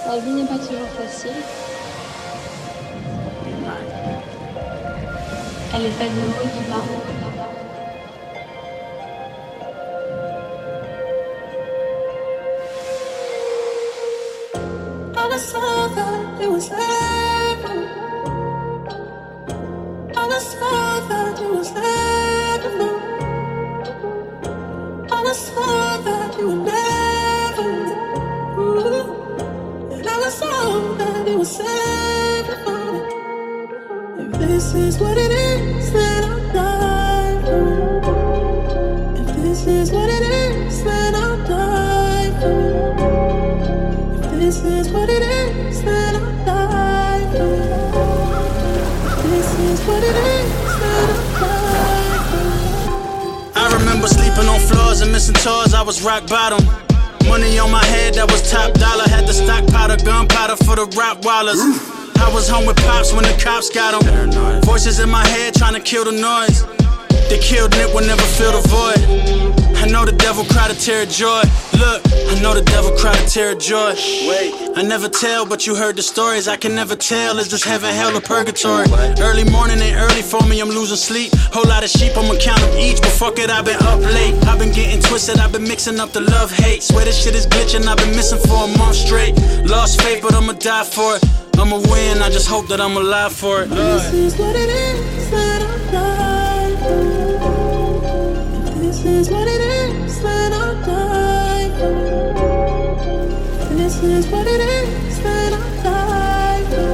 La vie n'est pas toujours facile. Elle est faite de hauts et de bas. I saw that it was heaven. I saw that it was heaven. I saw that you were never. And I saw that it was heaven. If this is what it is, then I'll die for it. If this is what it is, then I'll die for it. If this is what it is, then I'll die for it. If this is what it is, then I'll die for it. I remember sleeping on floors and missing tours, I was rock bottom. Money on my head, that was top dollar. Had the stockpile of gunpowder for the Rottweilers. I was home with pops when the cops got them. Voices in my head trying to kill the noise. They killed Nick will never fill the void. I know the devil cried a tear of joy. Look, I know the devil cried a tear of joy. Wait, I never tell, but you heard the stories. I can never tell, is this heaven, hell, or purgatory? Early morning ain't early for me, I'm losing sleep. Whole lot of sheep, I'ma count them each. But fuck it, I've been up late. I've been getting twisted, I've been mixing up the love-hate. Swear this shit is glitching, I've been missing for a month straight. Lost faith, but I'ma die for it. I'ma win, I just hope that I'm alive for it. This is what it is, then I'll die for it. If this is what it is, then I'll die for it. If this is what it is, then I'll die for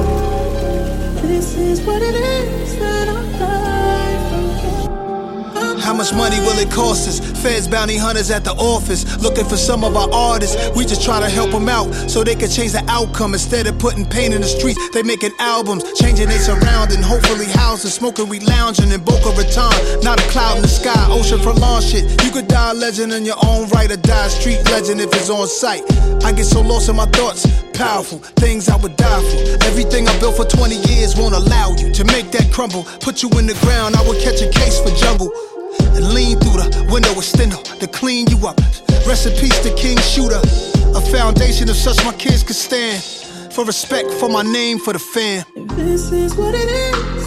it. If this is what it is, then I'll die for it. How much money will it cost us? Feds, bounty hunters at the office, looking for some of our artists. We just try to help them out so they can change the outcome. Instead of putting pain in the streets, they making albums, changing they surrounding. Hopefully housing, smoking, we lounging in Boca Raton. Not a cloud in the sky, ocean for lawn shit. You could die a legend in your own right or die a street legend if it's on sight. I get so lost in my thoughts, powerful things I would die for. Everything I built for 20 years won't allow you to make that crumble. Put you in the ground, I would catch a case for jungle and lean through the window with steno to clean you up. Rest in peace to King Shooter, a foundation of such my kids could stand. For respect, for my name, for the fam. If this is what it is,